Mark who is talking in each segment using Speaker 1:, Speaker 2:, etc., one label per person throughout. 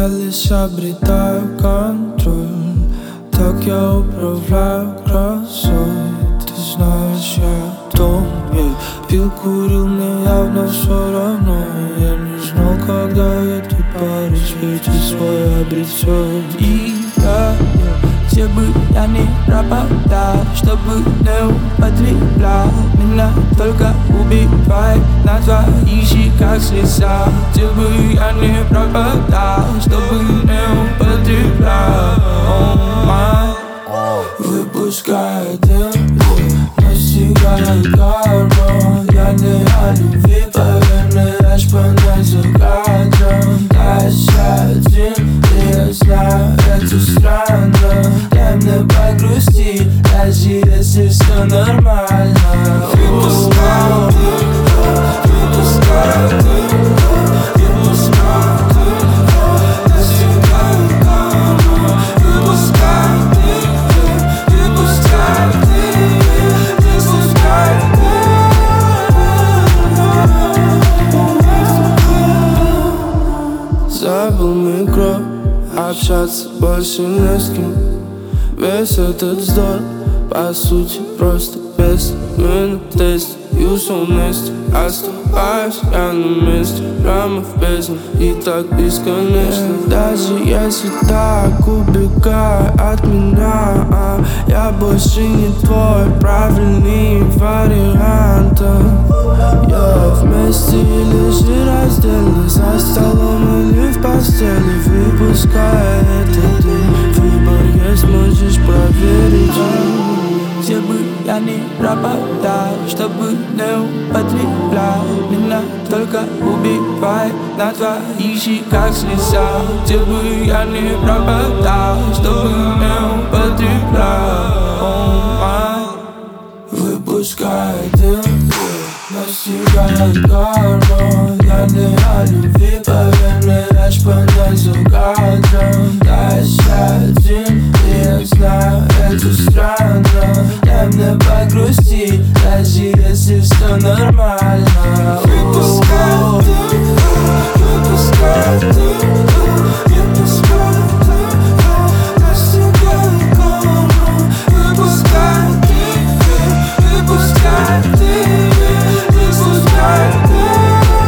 Speaker 1: Я лишь обретаю контроль, так я управляю грозой. Ты знаешь, я в доме. Пил, курил, мне явно все равно. Я не знал, когда эту пару свете свой обретет. И я, где бы я ни пропадал, чтобы не употреблял, меня только убивает на твоих щеках слеза. Где бы я ни пропадал, чтобы не употреблял, oh my. Выпуская дым, настигает карма. Я не о любви, поверь мне, аж понять за кадром. Дальше один, и я знаю, это странно. Дай мне погрустить, даже если все нормально. Выпускай дым, выпускай дым, выпускай дым, настигает карма. Выпускай дым, выпускай дым, выпускай дым. Забыл микро, общаться больше не с кем. Весь этот вздор, по сути, просто бессмысленный тест. Юзал вместе, оставаюсь я на месте. Прямо в бездне и так бесконечно. Даже если так убегай от меня, я больше не твой правильный вариант. Я вместе или же раздельно, за столом или в постели. Выпуская этот дым, выбор есть, можешь проверить. Где бы я ни пропадал, чтобы не употреблял, меня только убивает на твоих щеках слеза. Где бы я ни пропадал, чтобы не употреблял, oh my. Выпускай дым, настигает карма. Я не о любви, поверь мне, аж понять за кадром. Дальше один, и я знаю, это странно. Дай мне погрустить, даже если все нормально. Выпускай дым, выпускай дым, выпускай дым, настигает карма. Выпускай дым, выпускай дым, выпускай дым.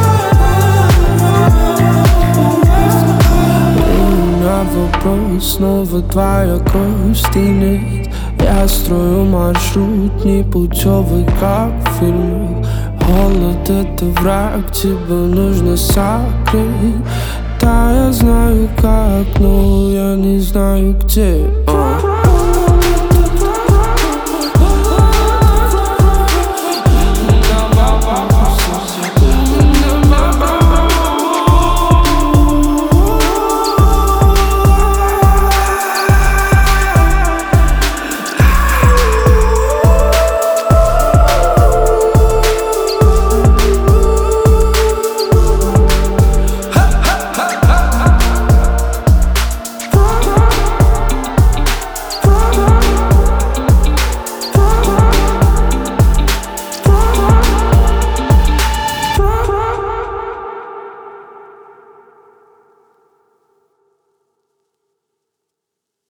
Speaker 1: У меня вопрос, снова твоя кровь стынет. Я строю маршрут непутевый, как в фильмах. Холод — это враг, тебя нужно согреть. Да, я знаю как, но я не знаю где.